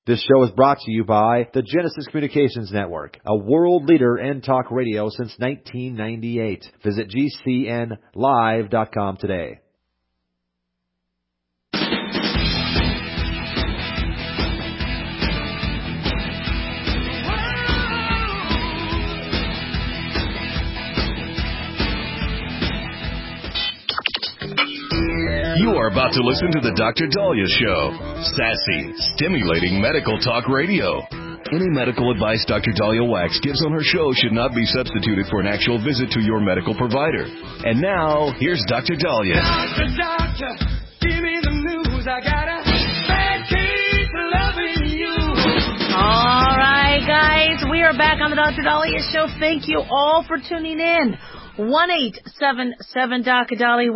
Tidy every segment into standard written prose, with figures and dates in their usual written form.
This show is brought to you by the Genesis Communications Network, a world leader in talk radio since 1998. Visit GCNlive.com today. You are about to listen to the Dr. Daliah Show. Sassy, stimulating medical talk radio. Any medical advice Dr. Daliah Wax gives on her show should not be substituted for an actual visit to your medical provider. And now, here's Dr. Daliah. Doctor, give me the news. I got a bad case of loving you. All right, guys, we are back on the Dr. Daliah Show. Thank you all for tuning in. 1-877-DOC-DALI,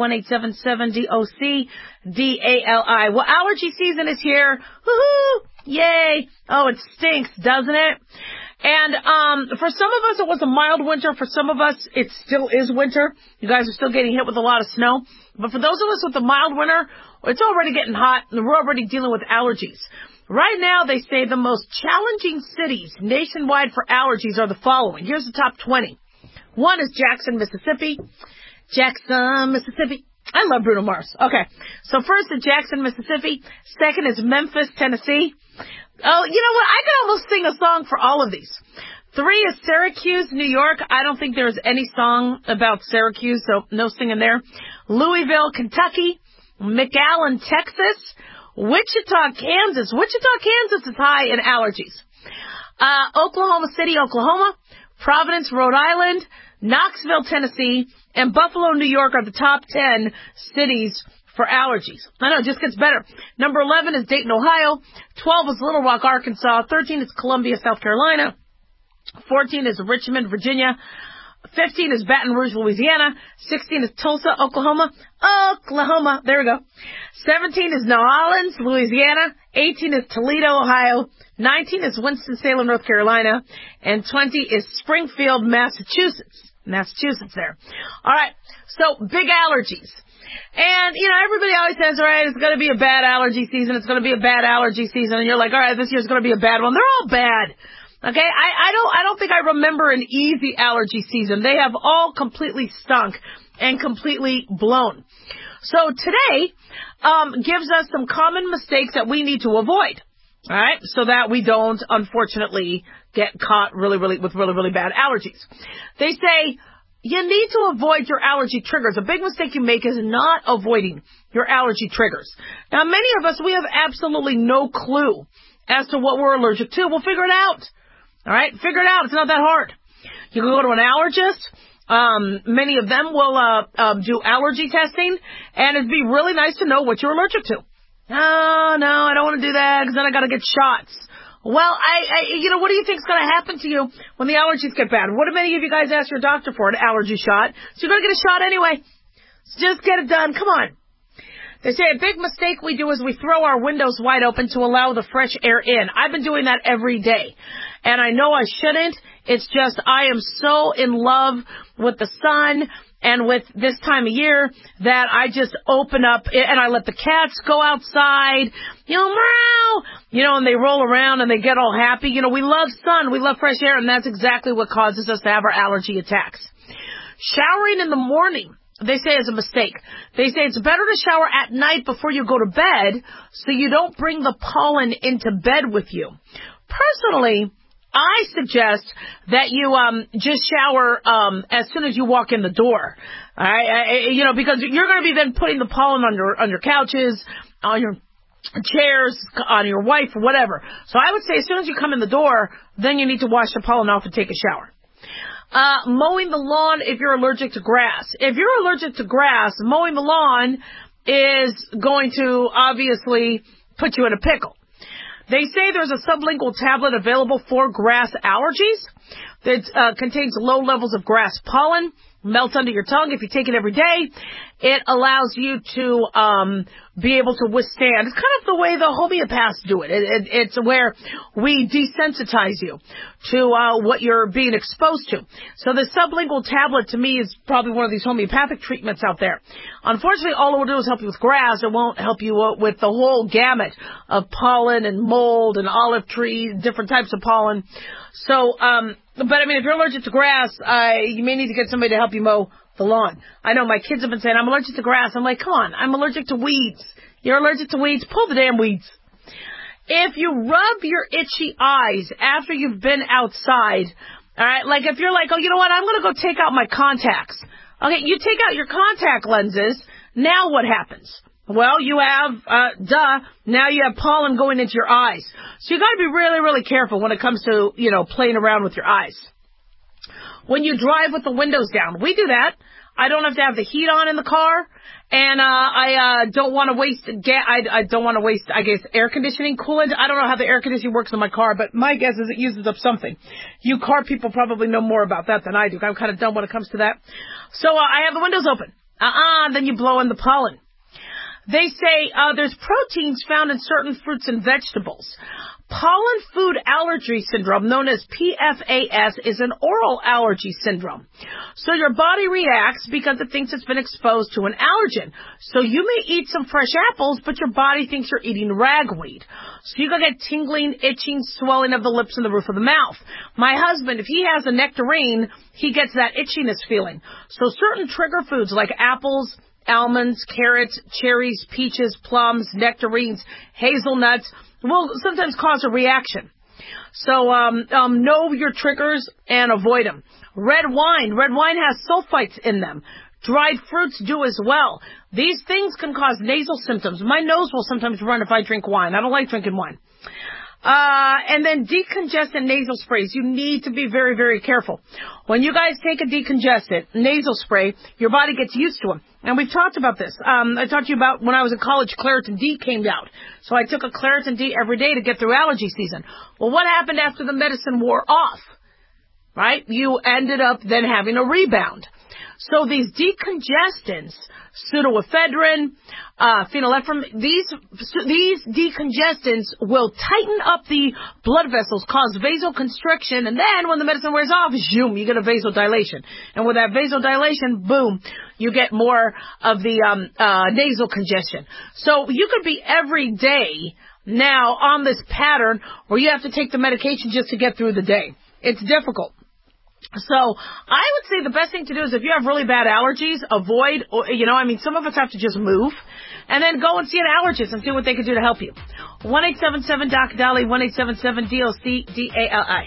1-877-DOC-DALI. Well, allergy season is here. Woohoo! Yay! Oh, it stinks, doesn't it? And for some of us, it was a mild winter. For some of us, it still is winter. You guys are still getting hit with a lot of snow. But for those of us with a mild winter, it's already getting hot, and we're already dealing with allergies. Right now, they say the most challenging cities nationwide for allergies are the following. Here's the top 20. One is Jackson, Mississippi. Jackson, Mississippi. I love Bruno Mars. Okay. So first is Jackson, Mississippi. Second is Memphis, Tennessee. Oh, you know what? I could almost sing a song for all of these. 3 is Syracuse, New York. I don't think there's any song about Syracuse, so no singing there. Louisville, Kentucky. McAllen, Texas. Wichita, Kansas. Wichita, Kansas is high in allergies. Oklahoma City, Oklahoma. Providence, Rhode Island, Knoxville, Tennessee, and Buffalo, New York are the top 10 cities for allergies. I know, it just gets better. Number 11 is Dayton, Ohio. 12 is Little Rock, Arkansas. 13 is Columbia, South Carolina. 14 is Richmond, Virginia. 15 is Baton Rouge, Louisiana. 16 is Tulsa, Oklahoma. Oklahoma. There we go. 17 is New Orleans, Louisiana. 18 is Toledo, Ohio. 19 is Winston-Salem, North Carolina. And 20 is Springfield, Massachusetts. Massachusetts there. All right. So, big allergies. And, you know, everybody always says, all right, it's going to be a bad allergy season. It's going to be a bad allergy season. And you're like, all right, this year's going to be a bad one. They're all bad. Okay, I don't think I remember an easy allergy season. They have all completely stunk and completely blown. So today gives us some common mistakes that we need to avoid. All right, so that we don't, unfortunately, get caught with really bad allergies. They say you need to avoid your allergy triggers. A big mistake you make is not avoiding your allergy triggers. Now, many of us, we have absolutely no clue as to what we're allergic to. We'll figure it out. All right, figure it out. It's not that hard. You can go to an allergist. Many of them will do allergy testing, and it'd be really nice to know what you're allergic to. Oh, no, I don't want to do that because then I got to get shots. Well, you know, what do you think is going to happen to you when the allergies get bad? What do many of you guys ask your doctor for? An allergy shot. So you're going to get a shot anyway. So just get it done. Come on. They say a big mistake we do is we throw our windows wide open to allow the fresh air in. I've been doing that every day. And I know I shouldn't. It's just I am so in love with the sun and with this time of year that I just open up and I let the cats go outside, you know, meow, you know, and they roll around and they get all happy. You know, we love sun, we love fresh air, and that's exactly what causes us to have our allergy attacks. Showering in the morning, they say, is a mistake. They say it's better to shower at night before you go to bed so you don't bring the pollen into bed with you. Personally, I suggest that you just shower as soon as you walk in the door. All right? You know, because you're going to be then putting the pollen on your couches, on your chairs, on your wife, or whatever. So I would say as soon as you come in the door, then you need to wash the pollen off and take a shower. Mowing the lawn if you're allergic to grass. If you're allergic to grass, mowing the lawn is going to obviously put you in a pickle. They say there's a sublingual tablet available for grass allergies. It contains low levels of grass pollen, melts under your tongue if you take it every day. It allows you to be able to withstand. It's kind of the way the homeopaths do it. It's where we desensitize you to what you're being exposed to. So the sublingual tablet, to me, is probably one of these homeopathic treatments out there. Unfortunately, all it will do is help you with grass. It won't help you with the whole gamut of pollen and mold and olive trees, different types of pollen. So, but I mean, if you're allergic to grass, you may need to get somebody to help you mow the lawn. I know my kids have been saying, I'm allergic to grass. I'm like, come on, I'm allergic to weeds. You're allergic to weeds? Pull the damn weeds. If you rub your itchy eyes after you've been outside, all right, like if you're like, oh, you know what, I'm going to go take out my contacts. Okay, you take out your contact lenses. Now what happens? Well, you have, now you have pollen going into your eyes. So you got to be really, really careful when it comes to, playing around with your eyes. When you drive with the windows down, we do that. I don't have to have the heat on in the car, and I don't want to waste I don't want to waste, I guess, air conditioning coolant. I don't know how the air conditioning works in my car, but my guess is it uses up something. You car people probably know more about that than I do. I'm kind of dumb when it comes to that. So I have the windows open. Then you blow in the pollen. They say there's proteins found in certain fruits and vegetables. Pollen food allergy syndrome, known as PFAS, is an oral allergy syndrome. So your body reacts because it thinks it's been exposed to an allergen. So you may eat some fresh apples, but your body thinks you're eating ragweed. So you're going to get tingling, itching, swelling of the lips and the roof of the mouth. My husband, if he has a nectarine, he gets that itchiness feeling. So certain trigger foods like apples, almonds, carrots, cherries, peaches, plums, nectarines, hazelnuts will sometimes cause a reaction. So know your triggers and avoid them. Red wine has sulfites in them. Dried fruits do as well. These things can cause nasal symptoms. My nose will sometimes run if I drink wine. I don't like drinking wine. And then decongestant nasal sprays. You need to be very, very careful. When you guys take a decongestant nasal spray, your body gets used to them. And we've talked about this. I talked to you about when I was in college, Claritin D came out. So I took a Claritin D every day to get through allergy season. Well, what happened after the medicine wore off? Right? You ended up then having a rebound. So these decongestants, pseudoephedrine, phenylephrine, these decongestants will tighten up the blood vessels, cause vasoconstriction, and then when the medicine wears off, zoom, you get a vasodilation. And with that vasodilation, boom, you get more of the nasal congestion. So you could be every day now on this pattern where you have to take the medication just to get through the day. It's difficult. So I would say the best thing to do is if you have really bad allergies, avoid, some of us have to just move and then go and see an allergist and see what they can do to help you. 1-877-DOC-DALI, 1-877-DOC-DALI.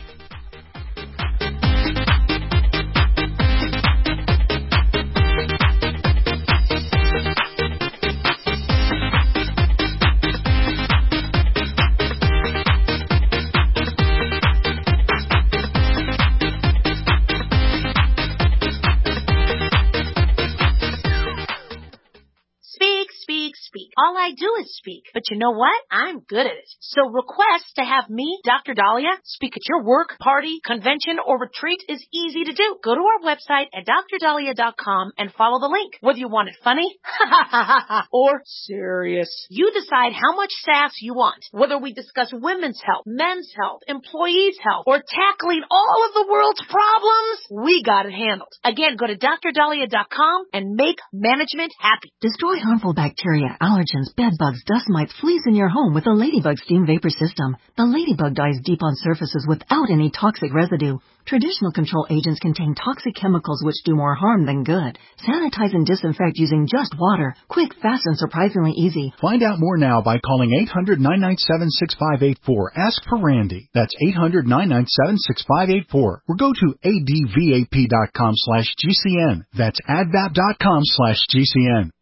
All I do is speak. But you know what? I'm good at it. So request to have me, Dr. Dahlia, speak at your work, party, convention, or retreat is easy to do. Go to our website at drdahlia.com and follow the link. Whether you want it funny or serious, you decide how much sass you want. Whether we discuss women's health, men's health, employees' health, or tackling all of the world's problems, we got it handled. Again, go to drdahlia.com and make management happy. Destroy harmful bacteria, allergens, bedbugs, dust mites, fleas in your home with the Ladybug Steam Vapor System. The Ladybug dies deep on surfaces without any toxic residue. Traditional control agents contain toxic chemicals which do more harm than good. Sanitize and disinfect using just water. Quick, fast, and surprisingly easy. Find out more now by calling 800-997-6584. Ask for Randy. That's 800-997-6584. Or go to advap.com/GCN. That's advap.com/GCN.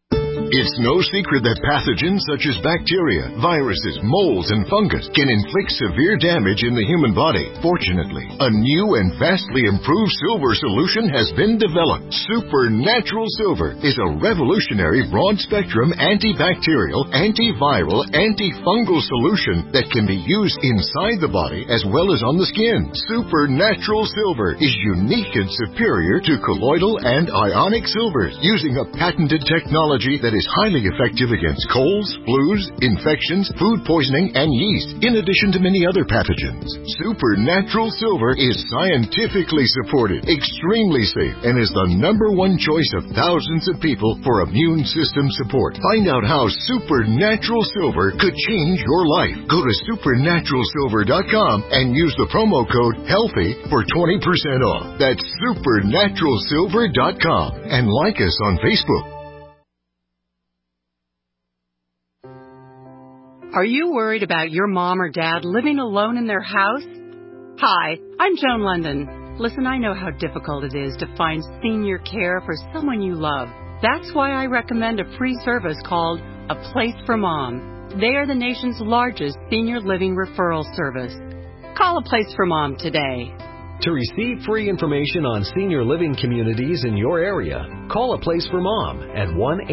It's no secret that pathogens such as bacteria, viruses, molds, and fungus can inflict severe damage in the human body. Fortunately, a new and vastly improved silver solution has been developed. Supernatural Silver is a revolutionary broad-spectrum antibacterial, antiviral, antifungal solution that can be used inside the body as well as on the skin. Supernatural Silver is unique and superior to colloidal and ionic silvers, using a patented technology that is highly effective against colds, flus, infections, food poisoning, and yeast, in addition to many other pathogens. Supernatural Silver is scientifically supported, extremely safe, and is the #1 choice of thousands of people for immune system support. Find out how Supernatural Silver could change your life. Go to supernaturalsilver.com and use the promo code HEALTHY for 20% off. That's supernaturalsilver.com, and like us on Facebook. Are you worried about your mom or dad living alone in their house? Hi, I'm Joan London. Listen, I know how difficult it is to find senior care for someone you love. That's why I recommend a free service called A Place for Mom. They are the nation's largest senior living referral service. Call A Place for Mom today. To receive free information on senior living communities in your area, call A Place for Mom at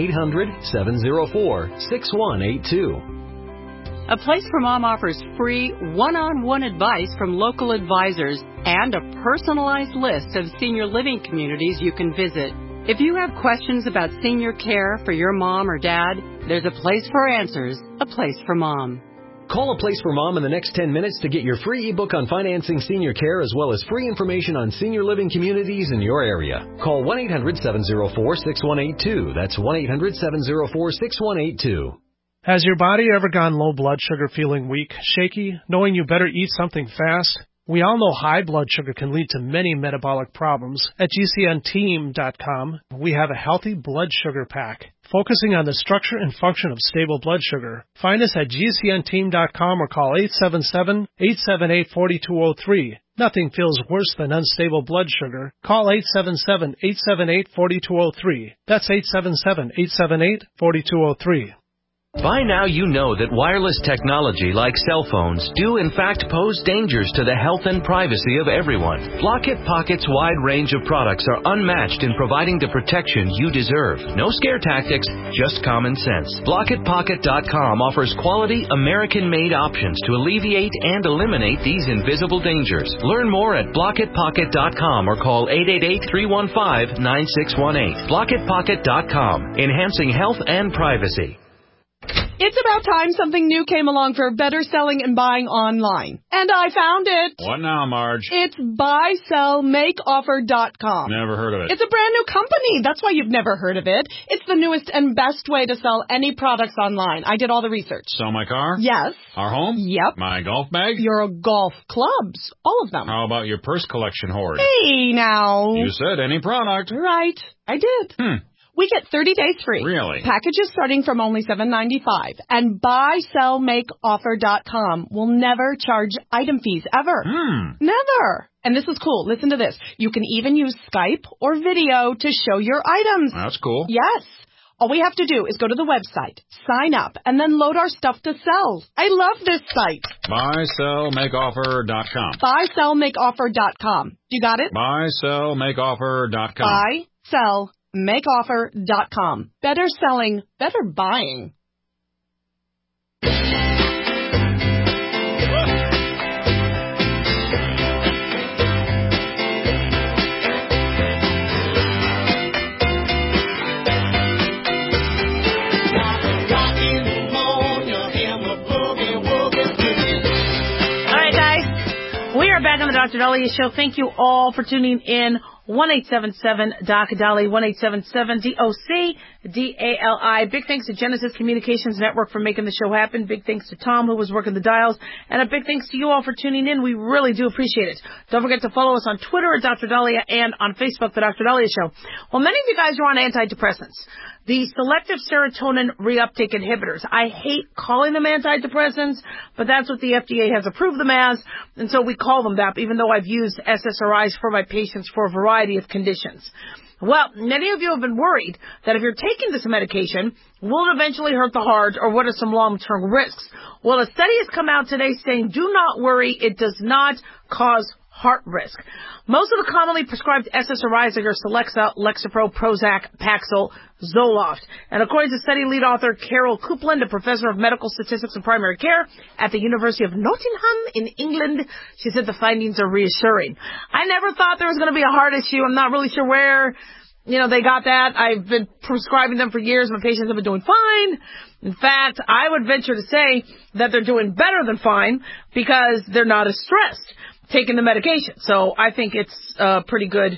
1-800-704-6182. A Place for Mom offers free one-on-one advice from local advisors and a personalized list of senior living communities you can visit. If you have questions about senior care for your mom or dad, there's a place for answers, A Place for Mom. Call A Place for Mom in the next 10 minutes to get your free ebook on financing senior care as well as free information on senior living communities in your area. Call 1-800-704-6182. That's 1-800-704-6182. Has your body ever gone low blood sugar, feeling weak, shaky, knowing you better eat something fast? We all know high blood sugar can lead to many metabolic problems. At GCNteam.com, we have a healthy blood sugar pack, focusing on the structure and function of stable blood sugar. Find us at GCNteam.com or call 877-878-4203. Nothing feels worse than unstable blood sugar. Call 877-878-4203. That's 877-878-4203. By now you know that wireless technology like cell phones do in fact pose dangers to the health and privacy of everyone. Blockit Pocket's wide range of products are unmatched in providing the protection you deserve. No scare tactics, just common sense. BlockitPocket.com offers quality American-made options to alleviate and eliminate these invisible dangers. Learn more at BlockitPocket.com or call 888-315-9618. BlockitPocket.com, enhancing health and privacy. It's about time something new came along for better selling and buying online. And I found it. What now, Marge? It's buysellmakeoffer.com. Never heard of it. It's a brand new company. That's why you've never heard of it. It's the newest and best way to sell any products online. I did all the research. Sell my car? Yes. Our home? Yep. My golf bag? Your golf clubs. All of them. How about your purse collection hoard? Hey, now. You said any product. Right. I did. We get 30 days free. Really? Packages starting from only $7.95. And buysellmakeoffer.com will never charge item fees ever. Never. And this is cool. Listen to this. You can even use Skype or video to show your items. That's cool. Yes. All we have to do is go to the website, sign up, and then load our stuff to sell. I love this site. Buysellmakeoffer.com. Buysellmakeoffer.com. You got it? Buysellmakeoffer.com. Buysellmakeoffer.com. Better selling, better buying. Back on the Dr. Dahlia Show. Thank you all for tuning in. 1-877-DOC-DALI, 1-877-DOC-DALI. Big thanks to Genesis Communications Network for making the show happen. Big thanks to Tom, who was working the dials. And a big thanks to you all for tuning in. We really do appreciate it. Don't forget to follow us on Twitter at Dr. Dahlia and on Facebook, The Dr. Dahlia Show. Well, many of you guys are on antidepressants. The selective serotonin reuptake inhibitors. I hate calling them antidepressants, but that's what the FDA has approved them as, and so we call them that, even though I've used SSRIs for my patients for a variety of conditions. Well, many of you have been worried that if you're taking taking this medication will it eventually hurt the heart, or what are some long-term risks? Well, a study has come out today saying do not worry, it does not cause heart risk. Most of the commonly prescribed SSRIs are your Celexa, Lexapro, Prozac, Paxil, Zoloft. And according to study lead author Carol Copeland, a professor of medical statistics and primary care at the University of Nottingham in England, she said the findings are reassuring. I never thought there was going to be a heart issue. I'm not really sure where, they got that. I've been prescribing them for years. My patients have been doing fine. In fact, I would venture to say that they're doing better than fine because they're not as stressed taking the medication. So I think it's a pretty good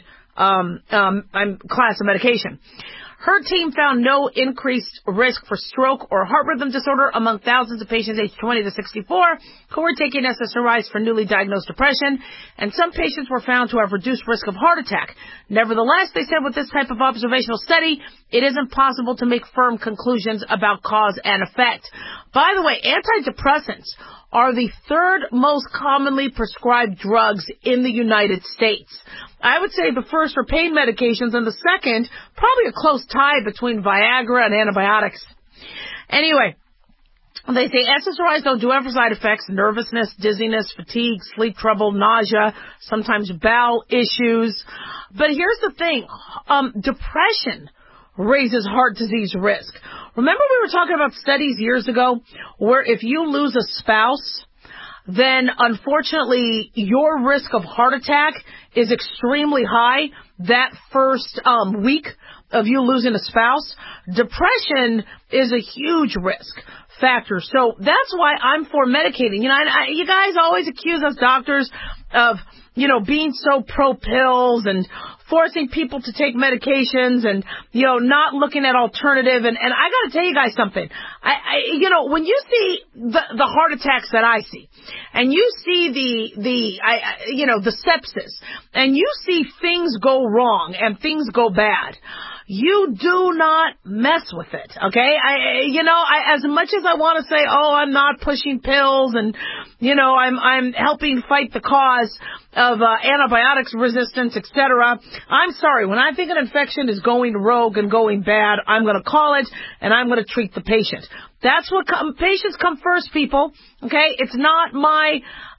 class of medication. Her team found no increased risk for stroke or heart rhythm disorder among thousands of patients aged 20 to 64 who were taking SSRIs for newly diagnosed depression, and some patients were found to have reduced risk of heart attack. Nevertheless, they said with this type of observational study, it isn't possible to make firm conclusions about cause and effect. By the way, antidepressants are the third most commonly prescribed drugs in the United States. I would say the first are pain medications, and the second, probably a close tie between Viagra and antibiotics. Anyway, they say SSRIs don't do have side effects: nervousness, dizziness, fatigue, sleep trouble, nausea, sometimes bowel issues. But here's the thing, depression raises heart disease risk. Remember we were talking about studies years ago where if you lose a spouse, then unfortunately your risk of heart attack is extremely high that first week of you losing a spouse. Depression is a huge risk factor. So that's why I'm for medicating. You guys always accuse us doctors of, being so pro-pills and forcing people to take medications and, not looking at alternative. And I got to tell you guys something. When you see the heart attacks that I see, and you see the sepsis, and you see things go wrong and things go bad, you do not mess with it, okay? As much as I want to say, I'm not pushing pills and, I'm helping fight the cause of antibiotics resistance, etc. I'm sorry. When I think an infection is going rogue and going bad, I'm going to call it and I'm going to treat the patient. That's what patients come first, people. Okay? It's not my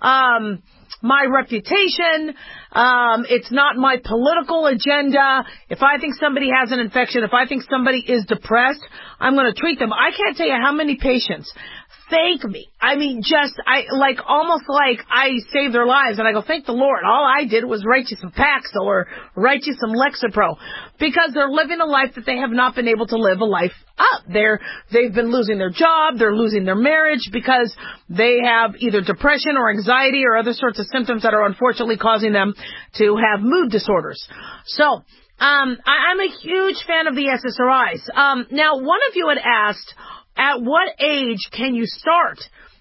reputation. It's not my political agenda. If I think somebody has an infection, if I think somebody is depressed, I'm going to treat them. I can't tell you how many patients thank me. I mean, almost like I saved their lives, and I go, thank the Lord. All I did was write you some Paxil or write you some Lexapro, because they're living a life that they have not been able to live a life up. They've been losing their job, they're losing their marriage because they have either depression or anxiety or other sorts of symptoms that are unfortunately causing them to have mood disorders. So, I'm a huge fan of the SSRIs. Now, one of you had asked, at what age can you start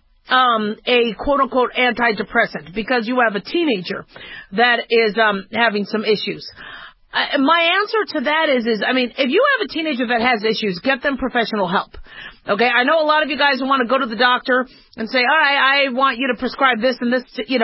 a quote-unquote antidepressant because you have a teenager that is having some issues? My answer to that is, if you have a teenager that has issues, get them professional help. Okay, I know a lot of you guys want to go to the doctor and say, all right, I want you to prescribe this and this.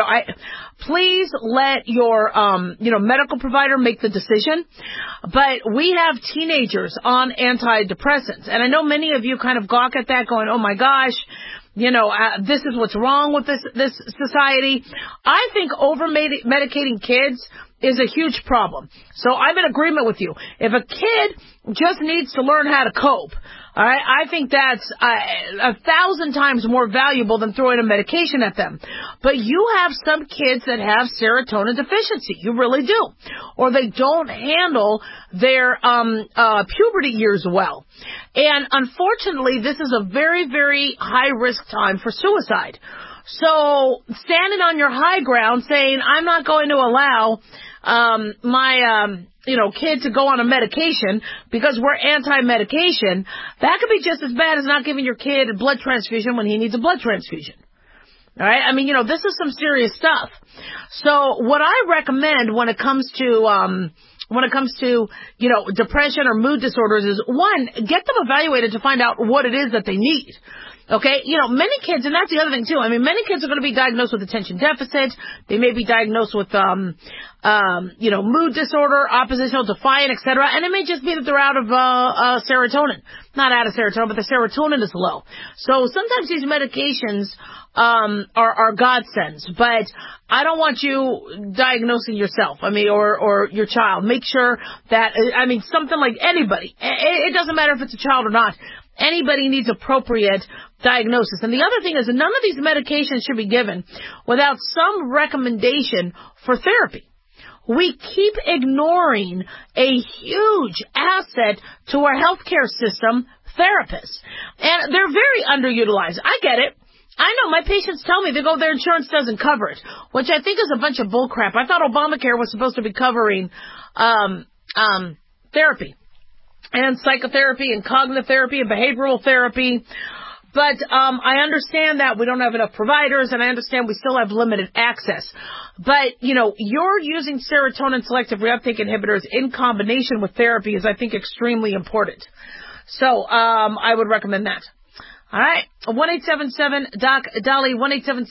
Please let your, medical provider make the decision. But we have teenagers on antidepressants, and I know many of you kind of gawk at that, going, oh my gosh, this is what's wrong with this society. I think over-medicating kids is a huge problem. So I'm in agreement with you. If a kid just needs to learn how to cope, all right, I think that's 1,000 times more valuable than throwing a medication at them. But you have some kids that have serotonin deficiency. You really do. Or they don't handle their puberty years well. And unfortunately, this is a very, very high-risk time for suicide. So standing on your high ground saying, I'm not going to allow my kid to go on a medication because we're anti-medication, that could be just as bad as not giving your kid a blood transfusion when he needs a blood transfusion. All right? This is some serious stuff. So what I recommend when it comes to depression or mood disorders is, one, get them evaluated to find out what it is that they need. Okay, many kids, and that's the other thing too. I mean, many kids are going to be diagnosed with attention deficit. They may be diagnosed with, mood disorder, oppositional defiant, etc. And it may just be that they're out of serotonin, not out of serotonin, but the serotonin is low. So sometimes these medications are godsends, but I don't want you diagnosing yourself. I mean, or your child. Make sure that something like anybody. It doesn't matter if it's a child or not. Anybody needs appropriate diagnosis. And the other thing is that none of these medications should be given without some recommendation for therapy. We keep ignoring a huge asset to our healthcare system, therapists. And they're very underutilized. I get it. I know my patients tell me their insurance doesn't cover it, which I think is a bunch of bullcrap. I thought Obamacare was supposed to be covering therapy. And psychotherapy and cognitive therapy and behavioral therapy. But I understand that we don't have enough providers, and I understand we still have limited access. But, you're using serotonin selective reuptake inhibitors in combination with therapy is, I think, extremely important. So I would recommend that. All right. 1-877-DOC-DALI,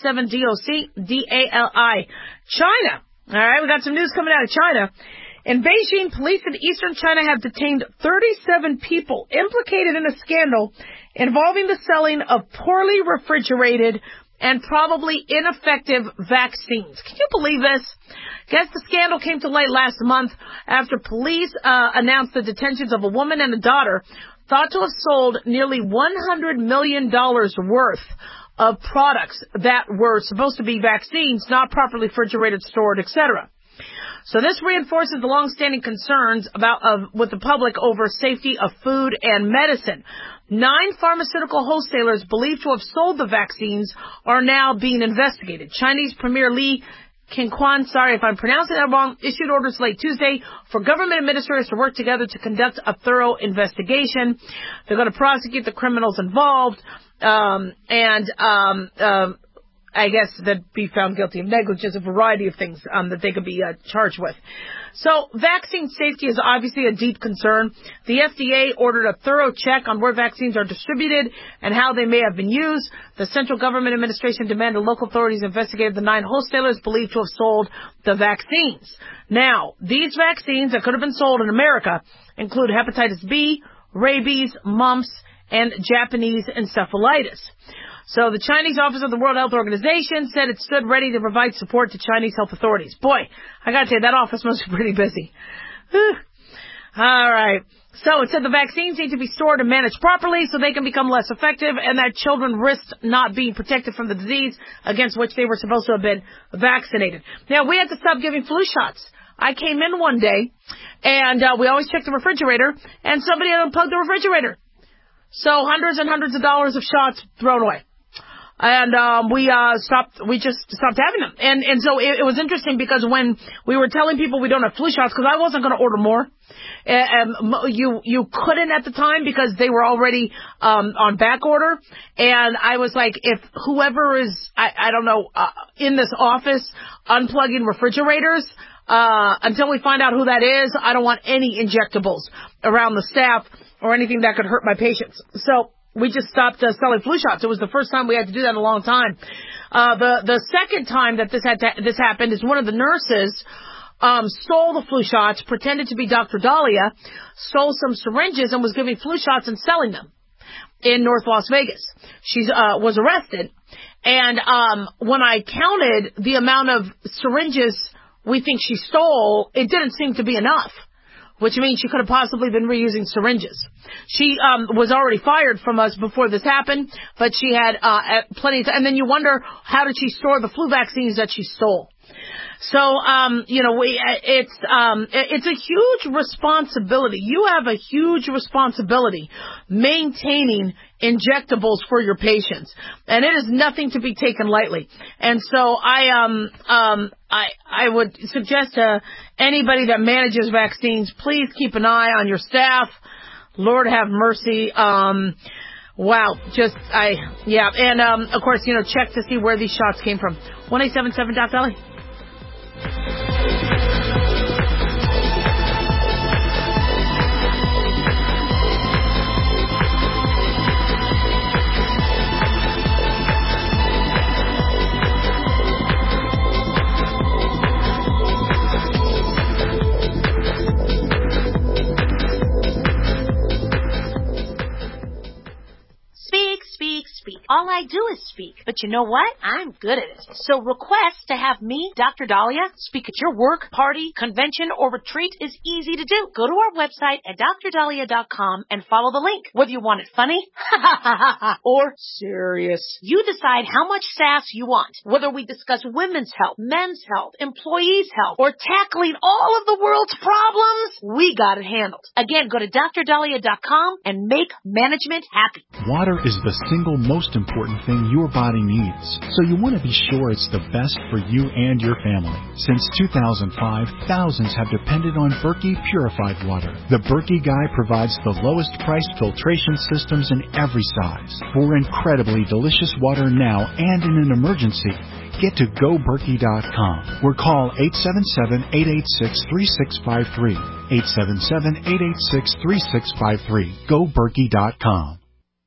1-877-DOC-DALI. China. All right. We got some news coming out of China. In Beijing, police in eastern China have detained 37 people implicated in a scandal involving the selling of poorly refrigerated and probably ineffective vaccines. Can you believe this? Guess the scandal came to light last month after police announced the detentions of a woman and a daughter thought to have sold nearly $100 million worth of products that were supposed to be vaccines, not properly refrigerated, stored, etc. So this reinforces the long-standing concerns with the public over safety of food and medicine. 9 pharmaceutical wholesalers believed to have sold the vaccines are now being investigated. Chinese Premier Li Keqiang, sorry if I'm pronouncing that wrong, issued orders late Tuesday for government administrators to work together to conduct a thorough investigation. They're going to prosecute the criminals involved, I guess they'd be found guilty of negligence, a variety of things that they could be charged with. So vaccine safety is obviously a deep concern. The FDA ordered a thorough check on where vaccines are distributed and how they may have been used. The Central Government Administration demanded local authorities investigate the 9 wholesalers believed to have sold the vaccines. Now, these vaccines that could have been sold in America include hepatitis B, rabies, mumps, and Japanese encephalitis. So the Chinese Office of the World Health Organization said it stood ready to provide support to Chinese health authorities. Boy, I gotta tell you, that office must be pretty busy. All right. So it said the vaccines need to be stored and managed properly so they can become less effective and that children risked not being protected from the disease against which they were supposed to have been vaccinated. Now, we had to stop giving flu shots. I came in one day, and we always check the refrigerator, and somebody had unplugged the refrigerator. So hundreds and hundreds of dollars of shots thrown away. And we just stopped having them. And so it was interesting because when we were telling people we don't have flu shots, because I wasn't going to order more, you couldn't at the time because they were already on back order. And I was like, if whoever is, I don't know, in this office unplugging refrigerators, until we find out who that is, I don't want any injectables around the staff or anything that could hurt my patients. So we just stopped selling flu shots. It was the first time we had to do that in a long time. The second time that this happened is one of the nurses stole the flu shots, pretended to be Dr. Dahlia, stole some syringes and was giving flu shots and selling them in North Las Vegas. She was arrested. And when I counted the amount of syringes we think she stole, it didn't seem to be enough, which means she could have possibly been reusing syringes. She was already fired from us before this happened, but she had plenty of time. And then you wonder, how did she store the flu vaccines that she stole? So, it's a huge responsibility. You have a huge responsibility maintaining injectables for your patients. And it is nothing to be taken lightly. And so I would suggest to anybody that manages vaccines, please keep an eye on your staff. Lord have mercy. Wow. And, of course, check to see where these shots came from. 1-877-DOC-DALI. all I do is speak. But you know what? I'm good at it. So request to have me, Dr. Dahlia, speak at your work, party, convention, or retreat is easy to do. Go to our website at drdahlia.com and follow the link. Whether you want it funny or serious, you decide how much sass you want. Whether we discuss women's health, men's health, employees' health, or tackling all of the world's problems, we got it handled. Again, go to drdahlia.com and make management happy. Water is the single most important thing your body needs, so you want to be sure it's the best for you and your family. Since 2005, thousands have depended on Berkey purified water. The Berkey Guy provides the lowest priced filtration systems in every size. For incredibly delicious water now and in an emergency, get to GoBerkey.com or call 877-886-3653. 877-886-3653. GoBerkey.com.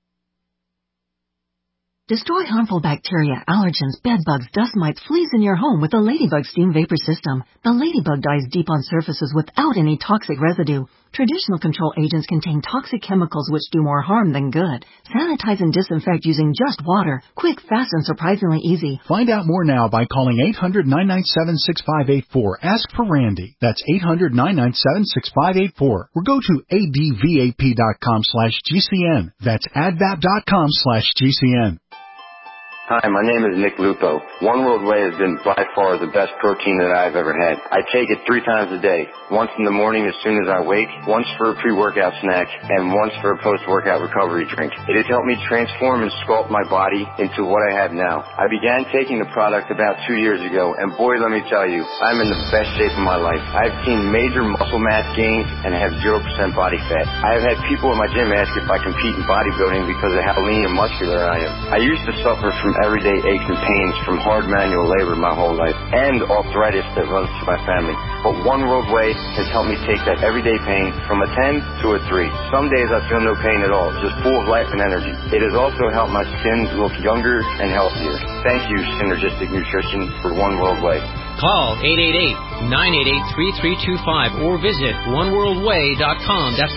Destroy harmful bacteria, allergens, bedbugs, dust mites, fleas in your home with the Ladybug Steam Vapor System. The Ladybug dies deep on surfaces without any toxic residue. Traditional control agents contain toxic chemicals which do more harm than good. Sanitize and disinfect using just water. Quick, fast, and surprisingly easy. Find out more now by calling 800-997-6584. Ask for Randy. That's 800-997-6584. Or go to advap.com/GCN. That's advap.com/GCN. Hi, my name is Nick Lupo. One World Whey has been by far the best protein that I've ever had. I take it 3 times a day. Once in the morning as soon as I wake, once for a pre-workout snack, and once for a post-workout recovery drink. It has helped me transform and sculpt my body into what I have now. I began taking the product about 2 years ago, and boy, let me tell you, I'm in the best shape of my life. I've seen major muscle mass gains and have 0% body fat. I have had people at my gym ask if I compete in bodybuilding because of how lean and muscular I am. I used to suffer from everyday aches and pains from hard manual labor my whole life and arthritis that runs through my family. But One World Whey has helped me take that everyday pain from a 10 to a 3. Some days I feel no pain at all, just full of life and energy. It has also helped my skin look younger and healthier. Thank you, Synergistic Nutrition, for One World Whey. Call 888-988-3325 or visit oneworldwhey.com. That's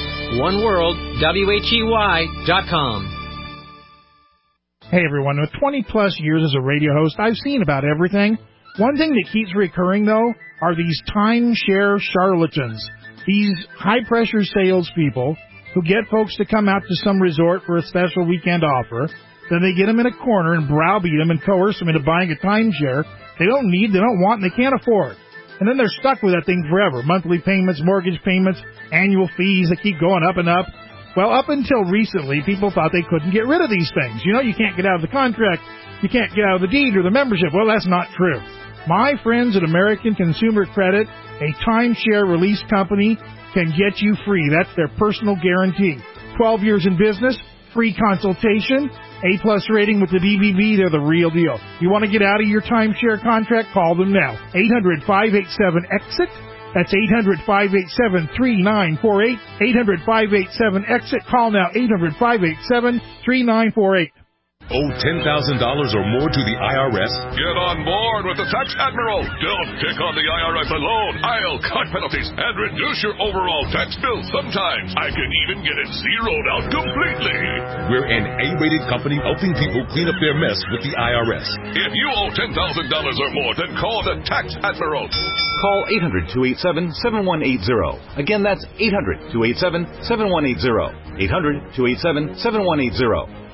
oneworldwhey.com. Hey everyone, with 20 plus years as a radio host, I've seen about everything. One thing that keeps recurring though are these timeshare charlatans. These high pressure salespeople who get folks to come out to some resort for a special weekend offer. Then they get them in a corner and browbeat them and coerce them into buying a timeshare they don't need, they don't want, and they can't afford. And then they're stuck with that thing forever. Monthly payments, mortgage payments, annual fees that keep going up and up. Well, up until recently, people thought they couldn't get rid of these things. You know, you can't get out of the contract, you can't get out of the deed or the membership. Well, that's not true. My friends at American Consumer Credit, a timeshare release company, can get you free. That's their personal guarantee. 12 years in business, free consultation, A-plus rating with the BBB, they're the real deal. You want to get out of your timeshare contract? Call them now. 800-587-EXIT. That's 800-587-3948. 800-587-EXIT. Call now, 800-587-3948. Owe $10,000 or more to the IRS? Get on board with the Tax Admiral. Don't take on the IRS alone. I'll cut penalties and reduce your overall tax bill. Sometimes I can even get it zeroed out completely. We're an A-rated company helping people clean up their mess with the IRS. If you owe $10,000 or more, then call the Tax Admiral. Call 800-287-7180. Again, that's 800-287-7180. 800-287-7180.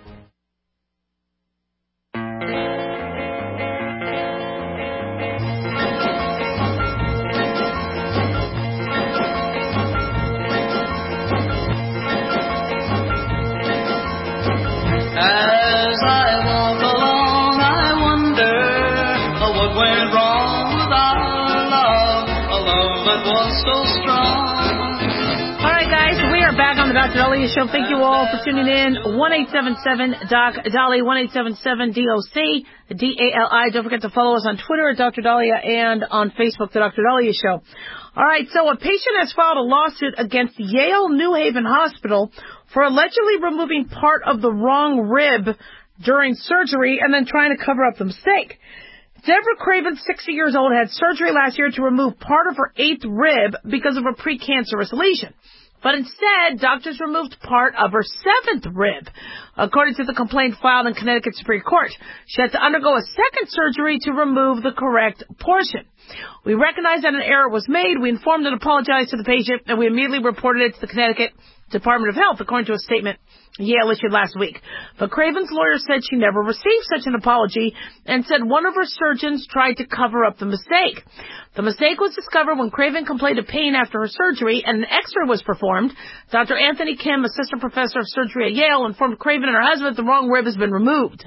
As I walk along, I wonder what went wrong with our love, a love that was so strong. All right, guys, we are back on the Dr. Dahlia Show. Thank you all for tuning in. 1-877-DOC-DALI, 1-877-DOC-DALI. Don't forget to follow us on Twitter at Dr. Dahlia and on Facebook, The Dr. Dahlia Show. All right, so a patient has filed a lawsuit against Yale New Haven Hospital for allegedly removing part of the wrong rib during surgery and then trying to cover up the mistake. Deborah Craven, 60 years old, had surgery last year to remove part of her 8th rib because of a precancerous lesion. But instead, doctors removed part of her 7th rib. according to the complaint filed in Connecticut Superior Court. She had to undergo a second surgery to remove the correct portion. We recognized that an error was made. We informed and apologized to the patient, and we immediately reported it to the Connecticut Department of Health, according to a statement Yale issued last week. But Craven's lawyer said she never received such an apology and said one of her surgeons tried to cover up the mistake. The mistake was discovered when Craven complained of pain after her surgery and an x-ray was performed. Dr. Anthony Kim, assistant professor of surgery at Yale, informed Craven and her husband the wrong rib had been removed.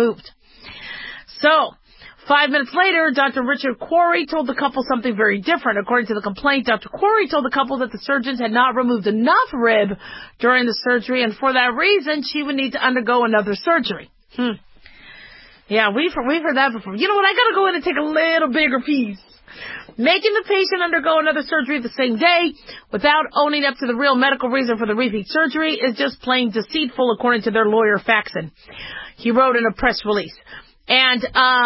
So, 5 minutes later, Dr. Richard Quarry told the couple something very different. According to the complaint, Dr. Quarry told the couple that the surgeons had not removed enough rib during the surgery, and for that reason, she would need to undergo another surgery. Yeah, we've heard that before. You know what? I gotta go in and take a little bigger piece. Making the patient undergo another surgery the same day without owning up to the real medical reason for the repeat surgery is just plain deceitful, according to their lawyer, Faxon. He wrote in a press release. And,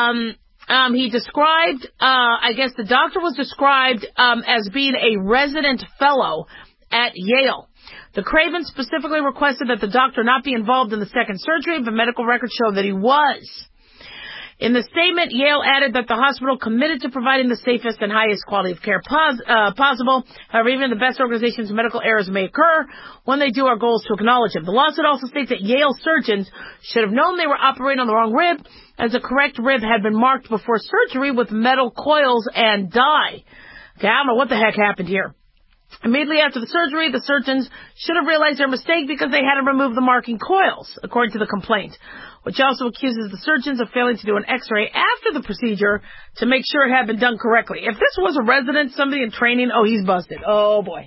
he described, I guess the doctor was described as being a resident fellow at Yale. The Craven specifically requested that the doctor not be involved in the second surgery, but medical records show that he was. In the statement, Yale added that the hospital committed to providing the safest and highest quality of care possible. However, even the best organizations, medical errors may occur. When they do, our goal is to acknowledge them. The lawsuit also states that Yale surgeons should have known they were operating on the wrong rib, as the correct rib had been marked before surgery with metal coils and dye. Okay, I don't know what the heck happened here. Immediately after the surgery, the surgeons should have realized their mistake because they had to remove the marking coils, according to the complaint, which also accuses the surgeons of failing to do an x-ray after the procedure to make sure it had been done correctly. If this was a resident, somebody in training, he's busted. Oh, boy.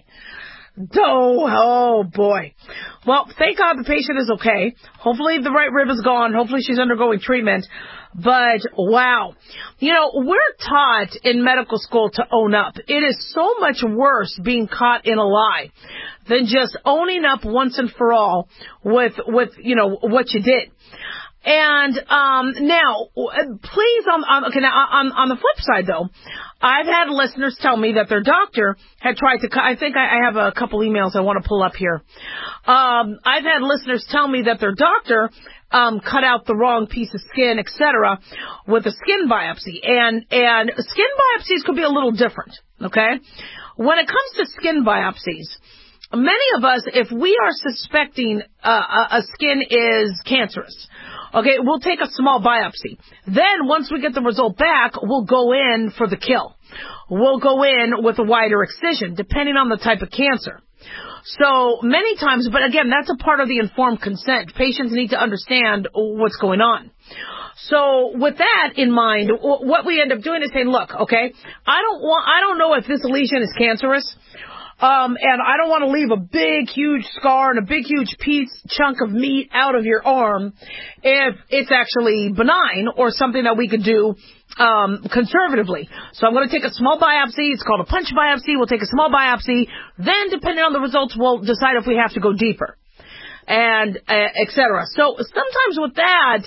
Oh, boy. Well, thank God the patient is okay. Hopefully the right rib is gone. Hopefully she's undergoing treatment. But, wow. You know, we're taught in medical school to own up. It is so much worse being caught in a lie than just owning up once and for all with what you did. And now, please, on the flip side, though, I've had listeners tell me that their doctor had tried to. I think I have a couple emails I want to pull up here. I've had listeners tell me that their doctor cut out the wrong piece of skin, etc., with a skin biopsy, and skin biopsies could be a little different. Okay, when it comes to skin biopsies, many of us, if we are suspecting a skin is cancerous, okay, we'll take a small biopsy. Then once we get the result back, we'll go in for the kill. We'll go in with a wider excision, depending on the type of cancer. So many times, but again, that's a part of the informed consent. Patients need to understand what's going on. So with that in mind, what we end up doing is saying, look, okay, I don't know if this lesion is cancerous. And I don't want to leave a big, huge scar and a big, huge chunk of meat out of your arm if it's actually benign or something that we could do conservatively. So I'm going to take a small biopsy. It's called a punch biopsy. We'll take a small biopsy. Then, depending on the results, we'll decide if we have to go deeper, and et cetera. So sometimes with that,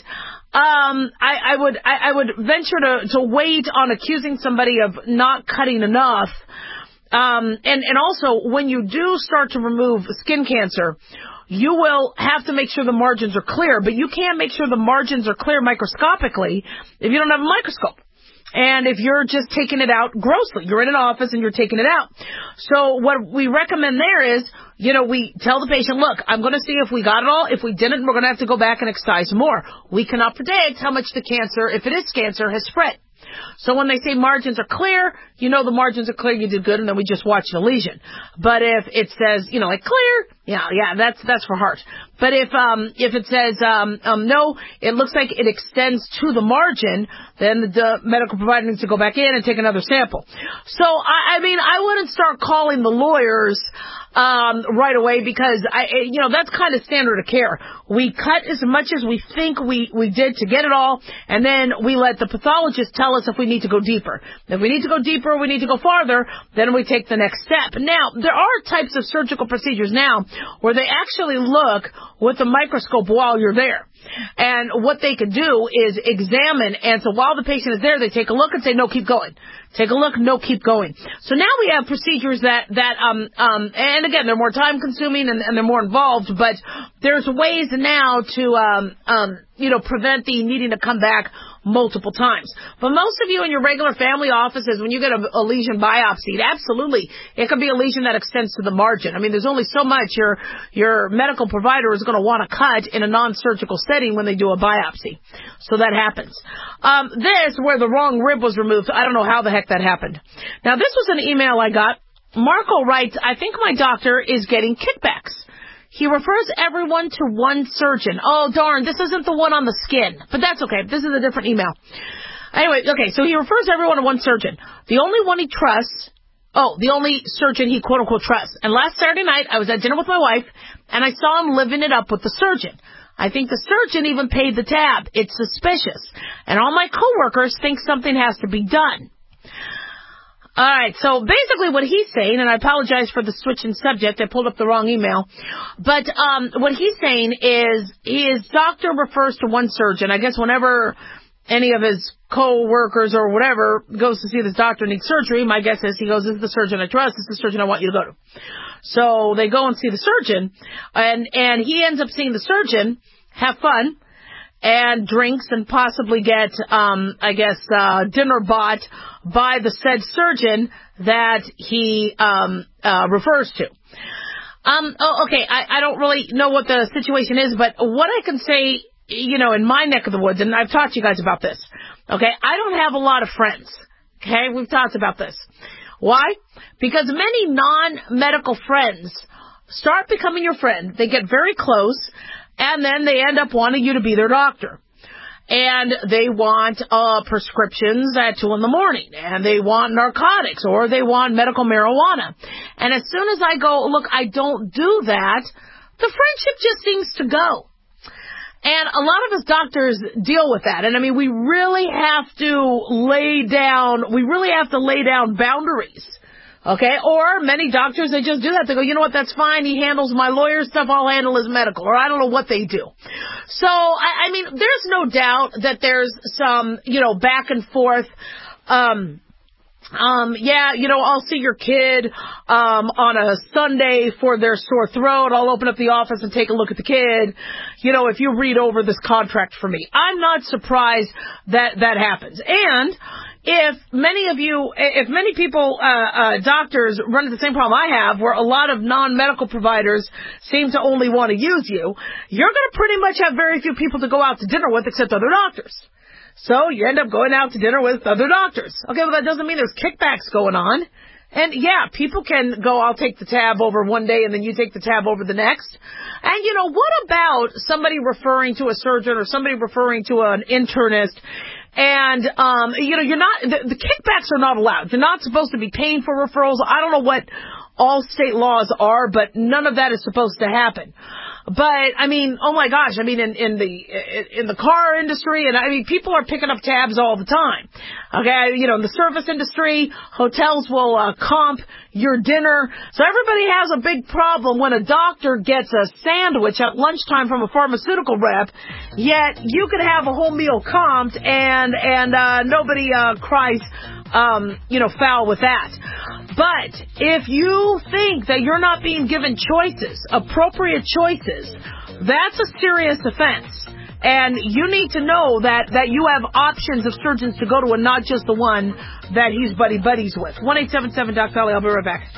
I would venture to wait on accusing somebody of not cutting enough. And also, when you do start to remove skin cancer, you will have to make sure the margins are clear, but you can't make sure the margins are clear microscopically if you don't have a microscope. And if you're just taking it out grossly, you're in an office and you're taking it out. So what we recommend there is, we tell the patient, look, I'm going to see if we got it all. If we didn't, we're going to have to go back and excise more. We cannot predict how much the cancer, if it is cancer, has spread. So when they say margins are clear, the margins are clear, you did good, and then we just watch the lesion. But if it says, like clear, yeah, that's for heart. But if it says, no, it looks like it extends to the margin, then the medical provider needs to go back in and take another sample. So, I wouldn't start calling the lawyers, right away, because that's kind of standard of care. We cut as much as we think we did to get it all, and then we let the pathologist tell us if we need to go deeper. If we need to go deeper, we need to go farther, then we take the next step. Now, there are types of surgical procedures now where they actually look with a microscope while you're there. And what they could do is examine, and so while the patient is there, they take a look and say, no, keep going. Take a look, no, keep going. So now we have procedures that and again, they're more time consuming and they're more involved, but there's ways now to, prevent the needing to come back multiple times. But most of you in your regular family offices, when you get a lesion biopsied, absolutely, it could be a lesion that extends to the margin. I mean, there's only so much your medical provider is going to want to cut in a non-surgical setting when they do a biopsy. So that happens. This, where the wrong rib was removed, I don't know how the heck that happened. Now, this was an email I got. Marco writes, I think my doctor is getting kickbacks. He refers everyone to one surgeon. Oh, darn, this isn't the one on the skin. But that's okay. This is a different email. Anyway, okay, so he refers everyone to one surgeon. The only one he trusts, the only surgeon he quote-unquote trusts. And last Saturday night, I was at dinner with my wife, and I saw him living it up with the surgeon. I think the surgeon even paid the tab. It's suspicious. And all my coworkers think something has to be done. All right, so basically what he's saying, and I apologize for the switch in subject, I pulled up the wrong email, but what he's saying is his doctor refers to one surgeon. I guess whenever any of his co-workers or whatever goes to see this doctor and needs surgery, my guess is he goes, this is the surgeon I trust, this is the surgeon I want you to go to. So they go and see the surgeon, and he ends up seeing the surgeon, have fun, and drinks and possibly get, dinner bought by the said surgeon that he refers to. Okay, I don't really know what the situation is, but what I can say, in my neck of the woods, and I've talked to you guys about this, okay, I don't have a lot of friends, okay, we've talked about this. Why? Because many non-medical friends start becoming your friend, they get very close, and then they end up wanting you to be their doctor. And they want prescriptions at 2 a.m, and they want narcotics, or they want medical marijuana. And as soon as I go, look, I don't do that, the friendship just seems to go. And a lot of us doctors deal with that. And I mean, we really have to lay down boundaries. Okay, or many doctors, they just do that. They go, you know what, that's fine. He handles my lawyer stuff. I'll handle his medical. Or I don't know what they do. So, I mean, there's no doubt that there's some, back and forth. I'll see your kid on a Sunday for their sore throat. I'll open up the office and take a look at the kid. If you read over this contract for me. I'm not surprised that happens. And if many people, doctors run into the same problem I have, where a lot of non-medical providers seem to only want to use you, you're going to pretty much have very few people to go out to dinner with except other doctors. So you end up going out to dinner with other doctors. Okay, well, that doesn't mean there's kickbacks going on. And yeah, people can go, I'll take the tab over one day and then you take the tab over the next. And what about somebody referring to a surgeon or somebody referring to an internist? And, the kickbacks are not allowed. You're not supposed to be paying for referrals. I don't know what all state laws are, but none of that is supposed to happen. But, I mean, oh my gosh, I mean, in the car industry, and I mean, people are picking up tabs all the time. Okay, in the service industry, hotels will comp your dinner. So everybody has a big problem when a doctor gets a sandwich at lunchtime from a pharmaceutical rep, yet you could have a whole meal comped and nobody cries, foul with that. But if you think that you're not being given choices, appropriate choices, that's a serious offense. And you need to know that you have options of surgeons to go to and not just the one that he's buddies with. 1-877-DOC-DOLLY. I'll be right back.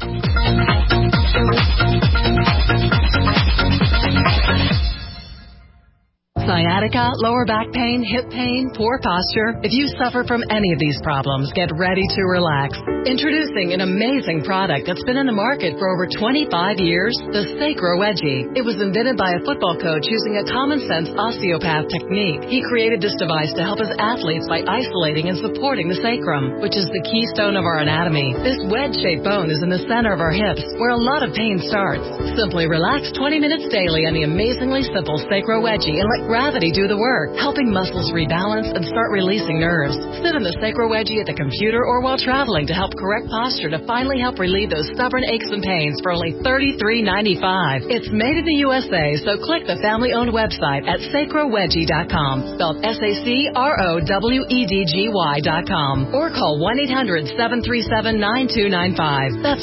Sciatica, lower back pain, hip pain, poor posture. If you suffer from any of these problems, get ready to relax. Introducing an amazing product that's been in the market for over 25 years, the Sacro Wedgie. It was invented by a football coach using a common-sense osteopath technique. He created this device to help his athletes by isolating and supporting the sacrum, which is the keystone of our anatomy. This wedge-shaped bone is in the center of our hips, where a lot of pain starts. Simply relax 20 minutes daily on the amazingly simple Sacro Wedgie and let gravity do the work, helping muscles rebalance and start releasing nerves. Sit in the Sacro Wedgie at the computer or while traveling to help correct posture to finally help relieve those stubborn aches and pains for only $33.95. It's made in the USA, so click the family-owned website at sacrowedgie.com, spelled SACROWEDGY.com, or call 1-800-737-9295. That's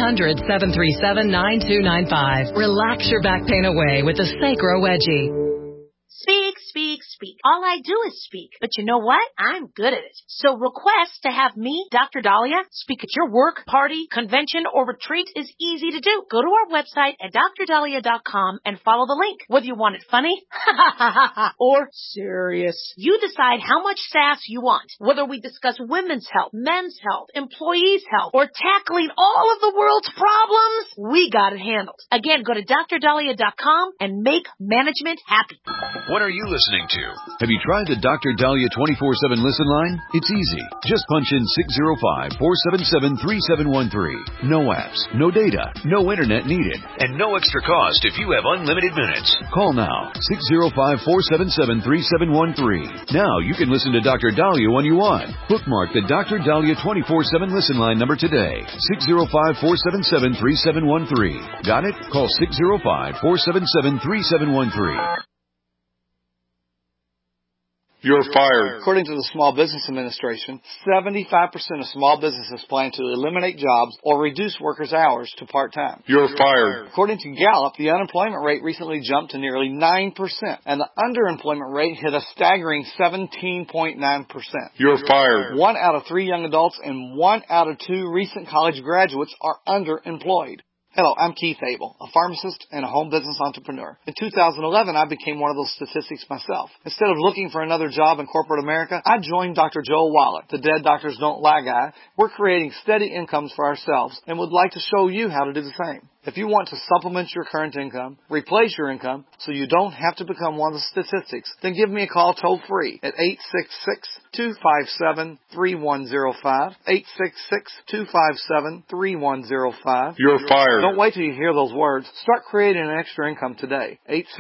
1-800-737-9295. Relax your back pain away with the Sacro Wedgie. Speak, speak, speak. All I do is speak. But you know what? I'm good at it. So request to have me, Dr. Dahlia, speak at your work, party, convention, or retreat is easy to do. Go to our website at drdahlia.com and follow the link. Whether you want it funny or serious, you decide how much sass you want. Whether we discuss women's health, men's health, employees' health, or tackling all of the world's problems, we got it handled. Again, go to drdahlia.com and make management happy. What are you listening to? Have you tried the Dr. Dahlia 24/7 listen line? It's easy. Just punch in 605-477-3713. No apps, no data, no internet needed, and no extra cost if you have unlimited minutes. Call now, 605-477-3713. Now you can listen to Dr. Dahlia when you want. Bookmark the Dr. Dahlia 24/7 listen line number today, 605-477-3713. Got it? Call 605-477-3713. You're fired. According to the Small Business Administration, 75% of small businesses plan to eliminate jobs or reduce workers' hours to part-time. You're fired. According to Gallup, the unemployment rate recently jumped to nearly 9%, and the underemployment rate hit a staggering 17.9%. You're fired. 1 out of 3 young adults and 1 out of 2 recent college graduates are underemployed. Hello, I'm Keith Abel, a pharmacist and a home business entrepreneur. In 2011, I became one of those statistics myself. Instead of looking for another job in corporate America, I joined Dr. Joel Wallach, the Dead Doctors Don't Lie guy. We're creating steady incomes for ourselves and would like to show you how to do the same. If you want to supplement your current income, replace your income, so you don't have to become one of the statistics, then give me a call toll-free at 866-257-3105, 866-257-3105. You're fired. Don't wait till you hear those words. Start creating an extra income today.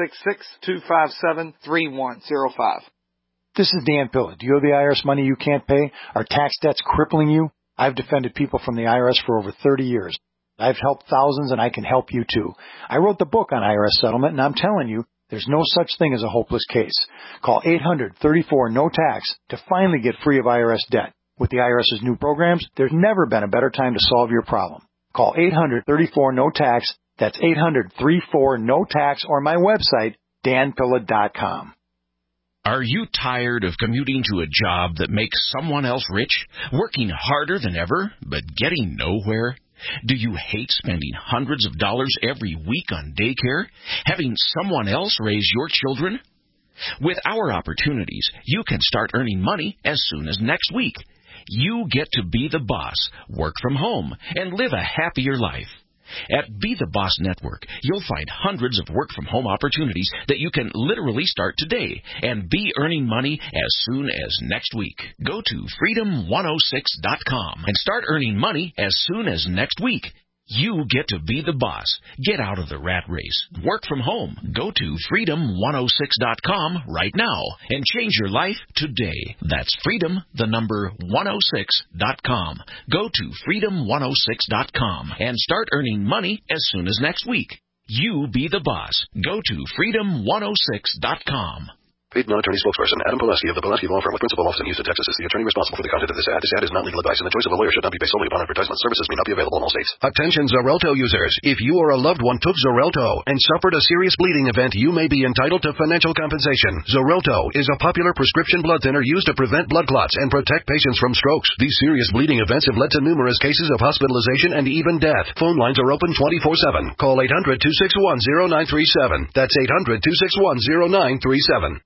866-257-3105. This is Dan Pilla. Do you owe the IRS money you can't pay? Are tax debts crippling you? I've defended people from the IRS for over 30 years. I've helped thousands, and I can help you too. I wrote the book on IRS settlement, and I'm telling you, there's no such thing as a hopeless case. Call 800-34-NO-TAX to finally get free of IRS debt. With the IRS's new programs, there's never been a better time to solve your problem. Call 800-34-NO-TAX. That's 800-34-NO-TAX, or my website, danpilla.com. Are you tired of commuting to a job that makes someone else rich, working harder than ever, but getting nowhere? Do you hate spending hundreds of dollars every week on daycare, having someone else raise your children? With our opportunities, you can start earning money as soon as next week. You get to be the boss, work from home, and live a happier life. At Be the Boss Network, you'll find hundreds of work-from-home opportunities that you can literally start today and be earning money as soon as next week. Go to freedom106.com and start earning money as soon as next week. You get to be the boss. Get out of the rat race. Work from home. Go to freedom106.com right now and change your life today. That's freedom106.com. Go to freedom106.com and start earning money as soon as next week. You be the boss. Go to freedom106.com. Paid non-attorney spokesperson Adam Pulaski of the Pulaski Law Firm with principal office in Houston, Texas is the attorney responsible for the content of this ad. This ad is not legal advice, and the choice of a lawyer should not be based solely upon advertisement. Services may not be available in all states. Attention Xarelto users. If you or a loved one took Xarelto and suffered a serious bleeding event, you may be entitled to financial compensation. Xarelto is a popular prescription blood thinner used to prevent blood clots and protect patients from strokes. These serious bleeding events have led to numerous cases of hospitalization and even death. Phone lines are open 24/7. Call 800-261-0937. That's 800-261-0937.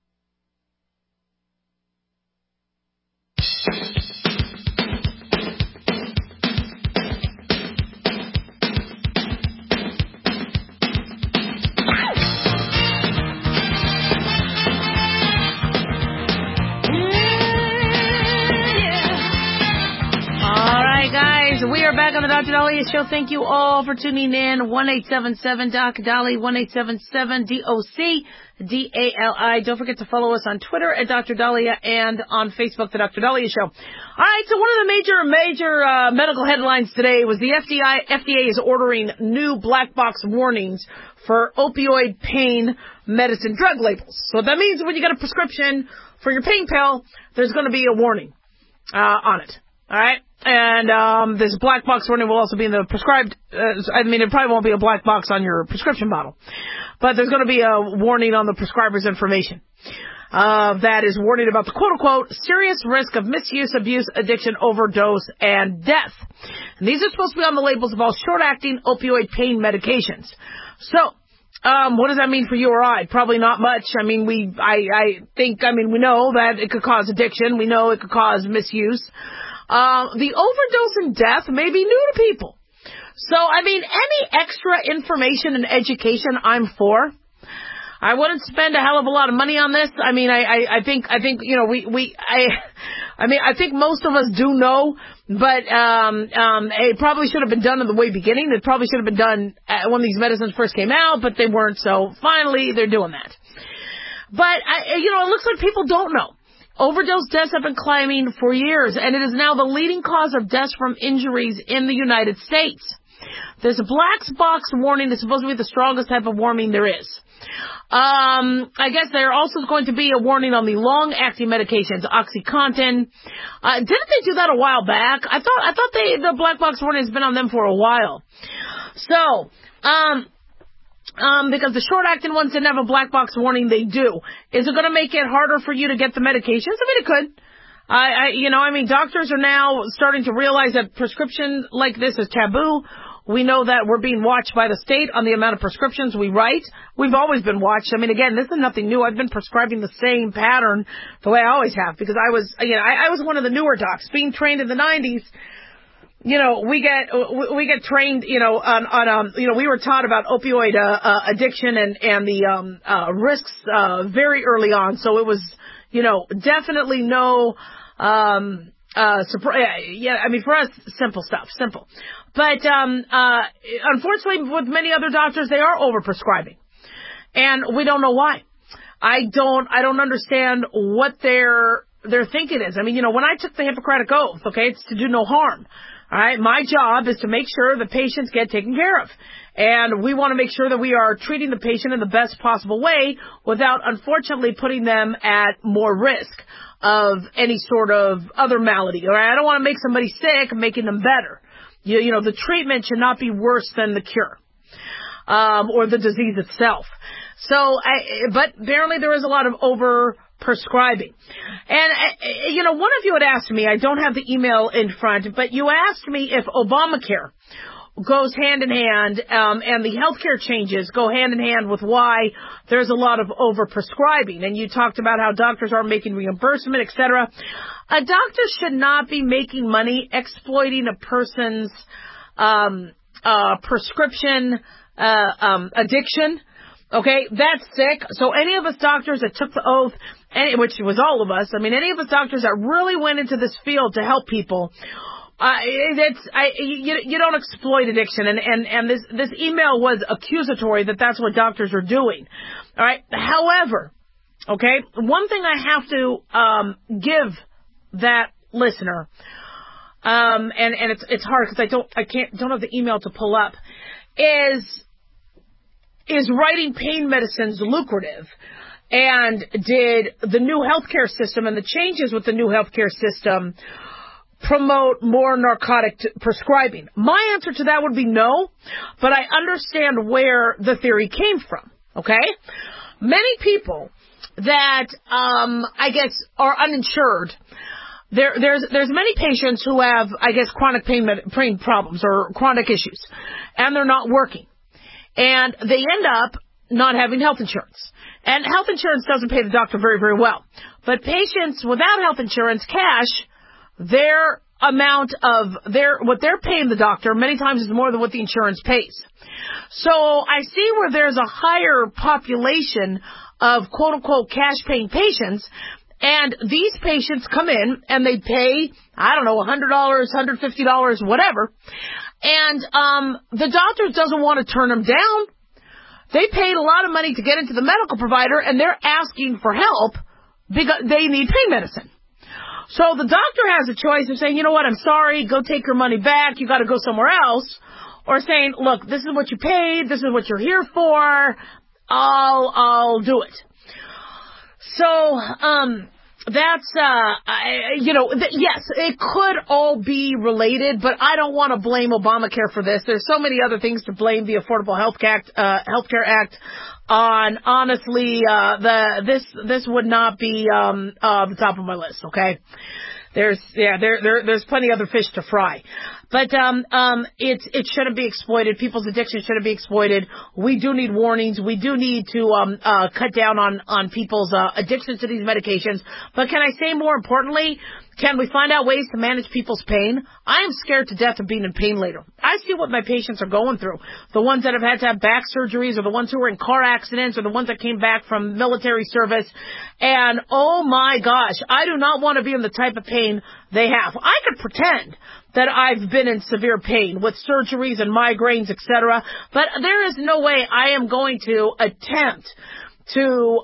guys. We are back on the Dr. Dahlia Show. Thank you all for tuning in. 1-877-DOC-DALI, 1-877-DOC-DALI. Don't forget to follow us on Twitter at Dr. Dahlia and on Facebook, The Dr. Dahlia Show. All right, so one of the major medical headlines today was the FDA is ordering new black box warnings for opioid pain medicine drug labels. So that means when you get a prescription for your pain pill, there's going to be a warning on it. All right? And this black box warning will also be in the prescribed, it probably won't be a black box on your prescription bottle, but there's going to be a warning on the prescriber's information. That is warning about the quote-unquote serious risk of misuse, abuse, addiction, overdose, and death. And these are supposed to be on the labels of all short-acting opioid pain medications. So, what does that mean for you or I? Probably not much. I mean, we know that it could cause addiction. We know it could cause misuse. The overdose and death may be new to people. So, any extra information and education I'm for. I wouldn't spend a hell of a lot of money on this. I think, I think most of us do know, but, it probably should have been done in the way beginning. It probably should have been done when these medicines first came out, but they weren't, so finally they're doing that. But, it looks like people don't know. Overdose deaths have been climbing for years, and it is now the leading cause of deaths from injuries in the United States. This black box warning is supposed to be the strongest type of warning there is. I guess there also is going to be a warning on the long-acting medications, OxyContin. Didn't they do that a while back? I thought the black box warning has been on them for a while. So, because the short-acting ones didn't have a black box warning, they do. Is it going to make it harder for you to get the medications? It could. Doctors are now starting to realize that prescription like this is taboo. We know that we're being watched by the state on the amount of prescriptions we write. We've always been watched. Again, this is nothing new. I've been prescribing the same pattern the way I always have because I was one of the newer docs being trained in the 90s. We get trained, on we were taught about opioid addiction and the risks very early on. So it was, definitely no surprise. For us, simple stuff, simple. But unfortunately, with many other doctors, they are overprescribing, and we don't know why. I don't understand what their thinking is. When I took the Hippocratic Oath, okay, it's to do no harm. All right, my job is to make sure the patients get taken care of. And we want to make sure that we are treating the patient in the best possible way without, unfortunately, putting them at more risk of any sort of other malady. All right, I don't want to make somebody sick and making them better. The treatment should not be worse than the cure, or the disease itself. So, but apparently there is a lot of over-prescribing. And, one of you had asked me, I don't have the email in front, but you asked me if Obamacare goes hand in hand, and the healthcare changes go hand in hand with why there's a lot of over-prescribing. And you talked about how doctors aren't making reimbursement, etc. A doctor should not be making money exploiting a person's prescription addiction. Okay, that's sick. So any of us doctors that took the oath, which was all of us, any of us doctors that really went into this field to help people, you don't exploit addiction, and this email was accusatory that that's what doctors are doing. All right. However, okay, one thing I have to give that listener, and it's hard because I don't have the email to pull up, is writing pain medicines lucrative? And did the new healthcare system and the changes with the new healthcare system promote more narcotic prescribing? My answer to that would be no, but I understand where the theory came from, okay? Many people that, I guess, are uninsured, there's many patients who have, I guess, chronic pain problems or chronic issues, and they're not working. And they end up not having health insurance. And health insurance doesn't pay the doctor very, very well. But patients without health insurance, cash, their amount of what they're paying the doctor many times is more than what the insurance pays. So I see where there's a higher population of quote unquote cash paying patients, And these patients come in and they pay, I don't know, $100, $150, whatever. And the doctor doesn't want to turn them down. They paid a lot of money to get into the medical provider, and they're asking for help because they need pain medicine. So the doctor has a choice of saying, you know what, I'm sorry, go take your money back, you got to go somewhere else. Or saying, look, this is what you paid, this is what you're here for, I'll do it. So, that's, yes, it could all be related, but I don't want to blame Obamacare for this. There's so many other things to blame the Affordable Healthcare Act on. Honestly, this would not be, the top of my list, okay? There's plenty other fish to fry. But, it shouldn't be exploited. People's addiction shouldn't be exploited. We do need warnings. We do need to, cut down on people's, addiction to these medications. But can I say more importantly, can we find out ways to manage people's pain? I am scared to death of being in pain later. I see what my patients are going through. The ones that have had to have back surgeries, or the ones who were in car accidents, or the ones that came back from military service. And oh my gosh, I do not want to be in the type of pain they have. I could pretend that I've been in severe pain with surgeries and migraines, etc. But there is no way I am going to attempt to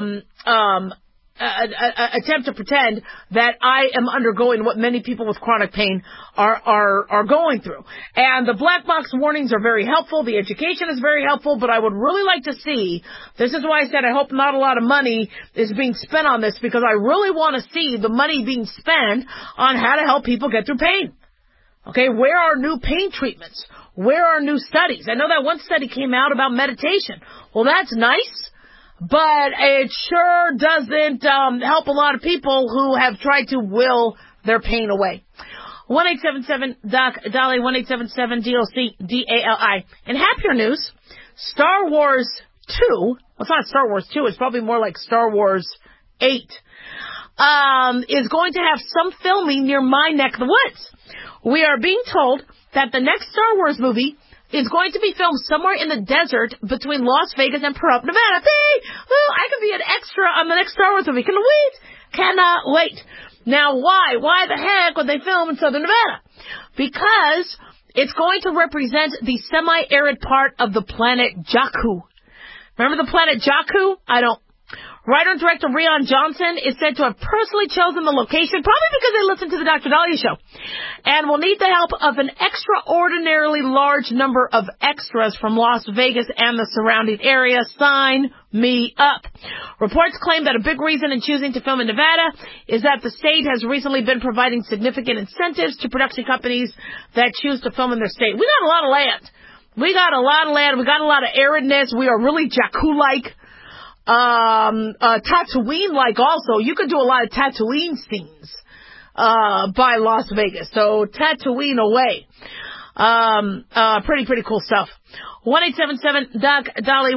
pretend that I am undergoing what many people with chronic pain are going through. And the black box warnings are very helpful. The education is very helpful, but I would really like to see, this is why I said I hope not a lot of money is being spent on this, because I really want to see the money being spent on how to help people get through pain. Okay, where are new pain treatments? Where are new studies? I know that one study came out about meditation. Well, that's nice, but it sure doesn't help a lot of people who have tried to will their pain away. 1-877-DOC-DALI, 1-877-DOC-DALI. In happier news, Star Wars 2, well, it's not Star Wars 2, it's probably more like Star Wars 8, is going to have some filming near my neck of the woods. We are being told that the next Star Wars movie is going to be filmed somewhere in the desert between Las Vegas and Pahrump, Nevada. I can be an extra on the next Star Wars movie. Can wait. Cannot wait. Now, why? Why the heck would they film in Southern Nevada? Because it's going to represent the semi-arid part of the planet Jakku. Remember the planet Jakku? I don't. Writer and director Rian Johnson is said to have personally chosen the location, probably because they listened to the Dr. Dahlia show, and will need the help of an extraordinarily large number of extras from Las Vegas and the surrounding area. Sign me up. Reports claim that a big reason in choosing to film in Nevada is that the state has recently been providing significant incentives to production companies that choose to film in their state. We got a lot of land. We got a lot of land. We got a lot of aridness. We are really Jakku-like. Tatooine-like also. You could do a lot of Tatooine scenes, by Las Vegas. So Tatooine away. Pretty cool stuff. 1-877-DOC-DALI,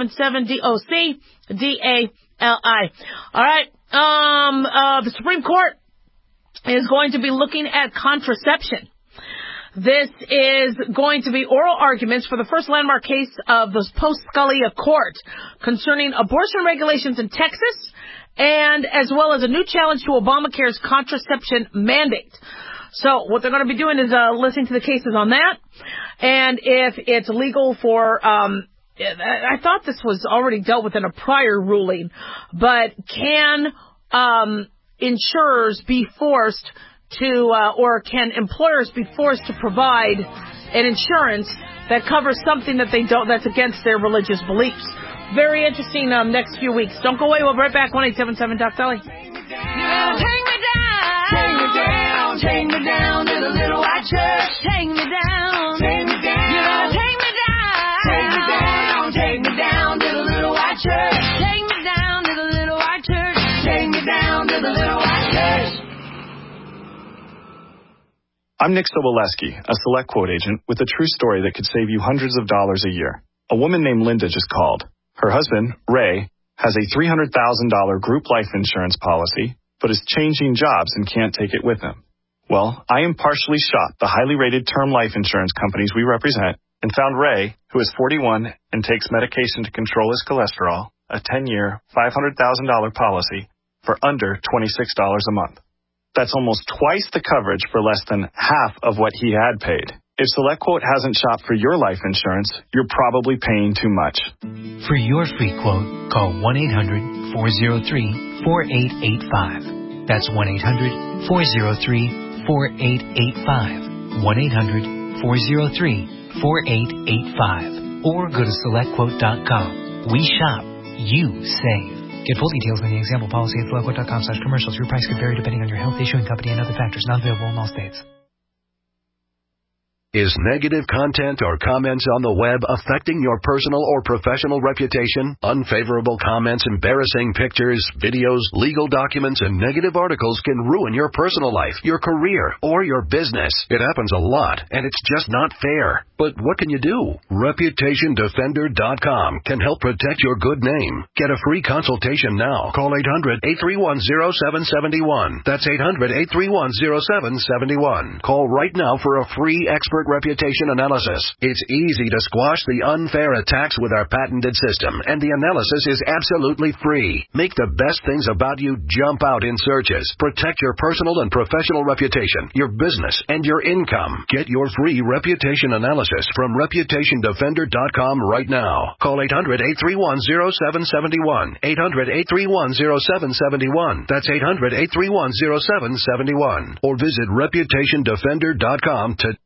1-877-DOC-DALI. Alright, the Supreme Court is going to be looking at contraception. This is going to be oral arguments for the first landmark case of the post-Scalia court concerning abortion regulations in Texas, and as well as a new challenge to Obamacare's contraception mandate. So what they're going to be doing is listening to the cases on that, and if it's legal for I thought this was already dealt with in a prior ruling, but can insurers be forced to, or can employers be forced to provide an insurance that covers something that they don't, that's against their religious beliefs? Very interesting next few weeks. Don't go away. We'll be right back. 1-877-DOC-DALI. Take me down, take me down to the little white church. Take me down, take me down. You know, take me down, take me down, take me down to the little white church. Take me down to the little white church. Take me down to the little white church. I'm Nick Soboleski, a Select Quote agent with a true story that could save you hundreds of dollars a year. A woman named Linda just called. Her husband, Ray, has a $300,000 group life insurance policy, but is changing jobs and can't take it with him. Well, I impartially shot the highly rated term life insurance companies we represent and found Ray, who is 41 and takes medication to control his cholesterol, a 10-year, $500,000 policy for under $26 a month. That's almost twice the coverage for less than half of what he had paid. If SelectQuote hasn't shopped for your life insurance, you're probably paying too much. For your free quote, call 1-800-403-4885. That's 1-800-403-4885. 1-800-403-4885. Or go to SelectQuote.com. We shop. You save. Get full details on the example policy at SelectQuote.com/commercials. Your price could vary depending on your health, issuing company, and other factors. Not available in all states. Is negative content or comments on the web affecting your personal or professional reputation? Unfavorable comments, embarrassing pictures, videos, legal documents, and negative articles can ruin your personal life, your career, or your business. It happens a lot, and it's just not fair. But what can you do? ReputationDefender.com can help protect your good name. Get a free consultation now. Call 800-831-0771. That's 800-831-0771. Call right now for a free expert reputation analysis. It's easy to squash the unfair attacks with our patented system, and the analysis is absolutely free. Make the best things about you jump out in searches. Protect your personal and professional reputation, your business, and your income. Get your free reputation analysis from ReputationDefender.com right now. Call 800-831-0771. 800-831-0771. That's 800-831-0771. Or visit ReputationDefender.com to